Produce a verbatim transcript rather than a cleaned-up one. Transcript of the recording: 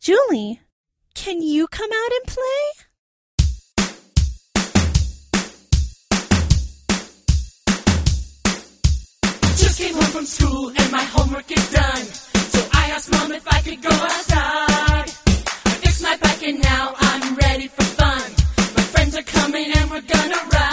Julie, can you come out and play? Just came home from school and my homework is done. So I asked Mom if I could go outside. I fixed my bike and now I'm ready for fun. My friends are coming and we're gonna ride.